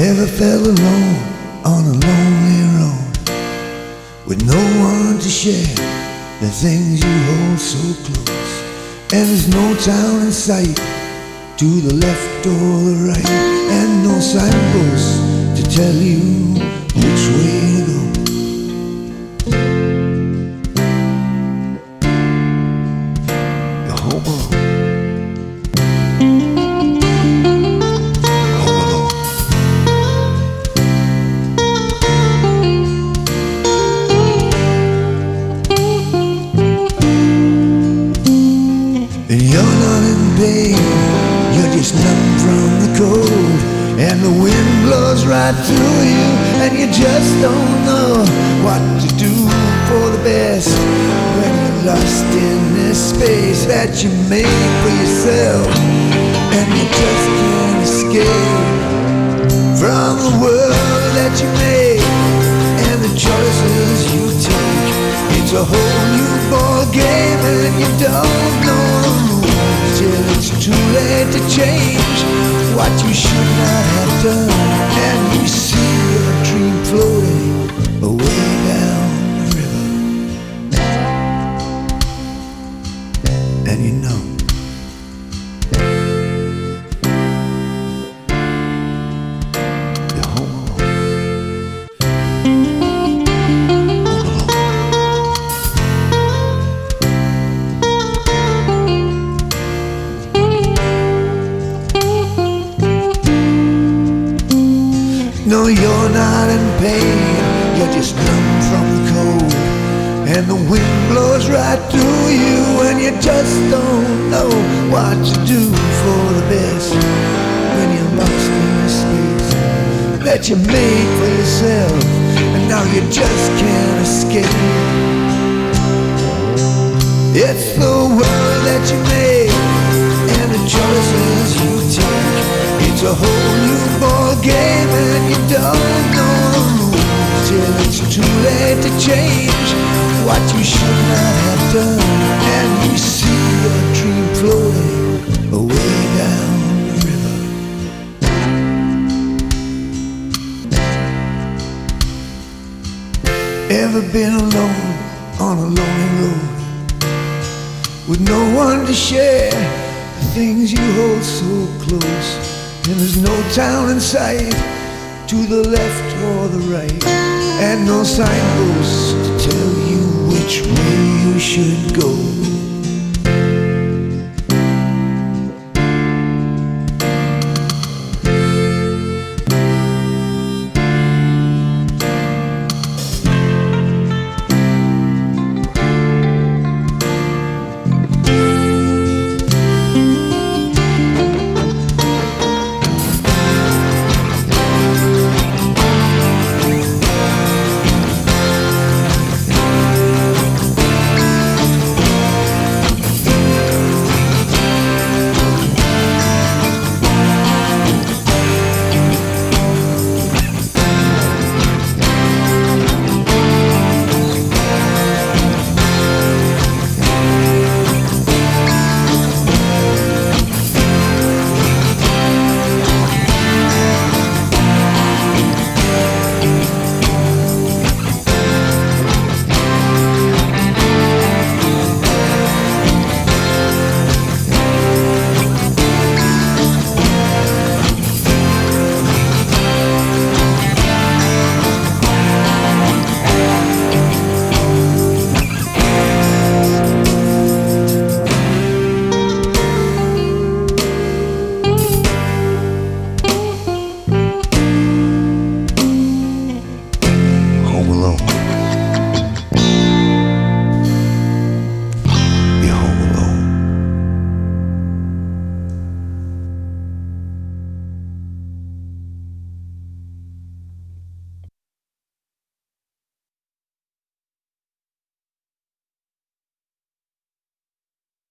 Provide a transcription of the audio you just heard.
Ever felt alone on a lonely road with no one to share the things you hold so close? And there's no town in sight to the left or the right, and no signposts to tell you which way to go. You're home alone. And you're not in pain, you're just numb from the cold, and the wind blows right through you, and you just don't know what to do for the best when you're lost in this space that you made for yourself, and you just can't escape from the world that you made and the choices you take. It's a whole new ball game, and you don't know till it's too late to change what you should not have done, and you see your dream floating away down the river, and you know you're home alone. No, you're not in pain, you're just numb from the cold, and the wind blows right through you, and you just don't know what to do for the best when you're lost in the space that you made for yourself, and now you just can't escape. It's the world that you made and the choices you take. It's a whole new ball game, and you don't know the rules till it's too late to change what you should not have done, and you see your dream floating away down the river. Ever been alone on a lonely road with no one to share the things you hold so close? And there's no town in sight to the left or the right, and no signposts to tell you which way you should go.